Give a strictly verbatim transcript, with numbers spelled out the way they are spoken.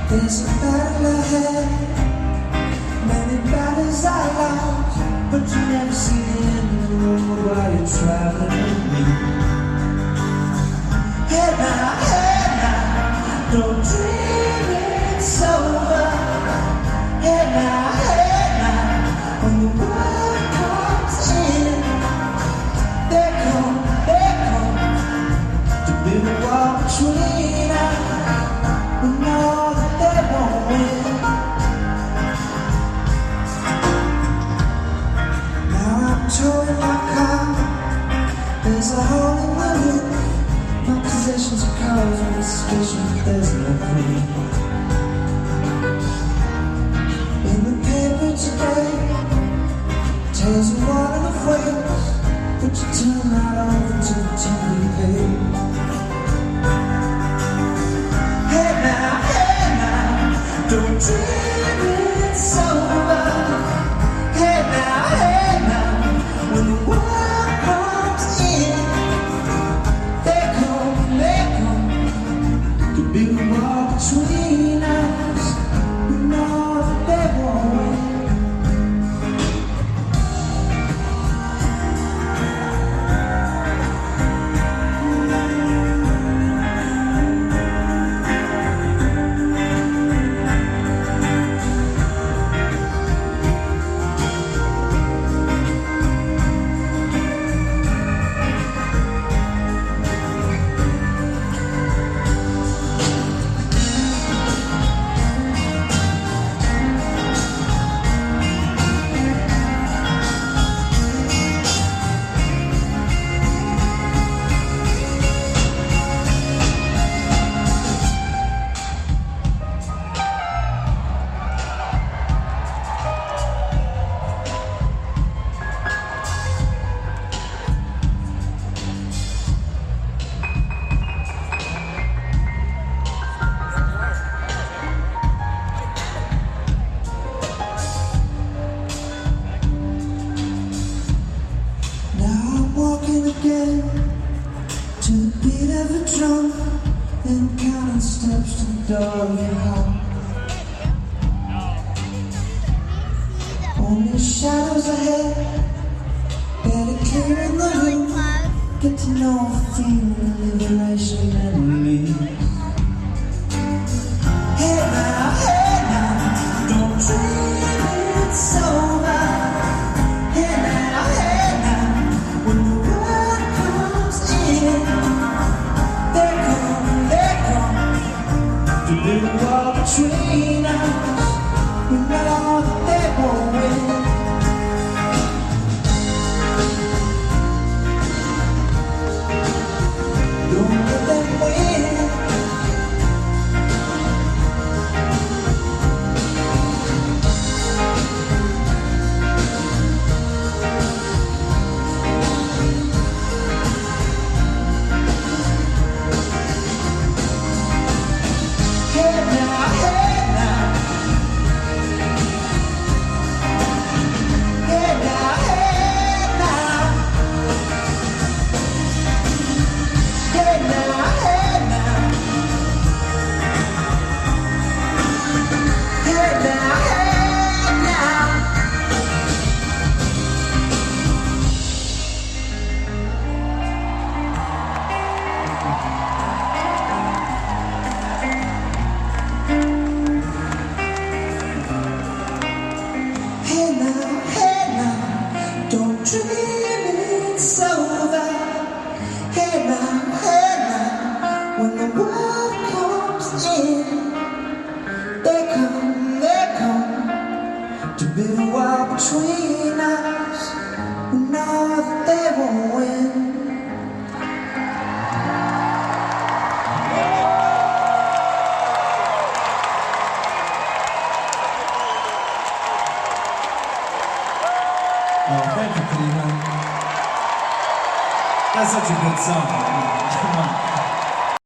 There's a battle ahead, many battles I lost, but you never see the end of the road while you're traveling with me. Hey now, hey now, don't dream it's over. Hey now, hey now, when the world comes in, they come, they come to build a wall between us. We know that they won't win. Now I'm towing my car, there's a hole in the roof. My possessions are causing a suspicion that there's no clue. In the paper today, tales of war and of waves, but you turn right over to the T V page. Hey now, hey now, don't dream it's over. Hey now, hey now, when the world comes in, they come, they come to build a wall between us. We know that they won't win. Again, to the beat of a drum, and counting steps to the door of your heart. Only shadows ahead, better clear in the room. Get to know a feeling of liberation and release. Hey now, hey now, don't dream it's over. Hey now, hey now, when the world comes in, they come, they come to build a wall between us. We know that they won't win. Don't let them win. Don't dream it's over. Hey now, hey now, when the world comes in, they come, they come to build a wall between us. We know that they won't win. Oh, thank you, Kalina. That's such a good song. Come on.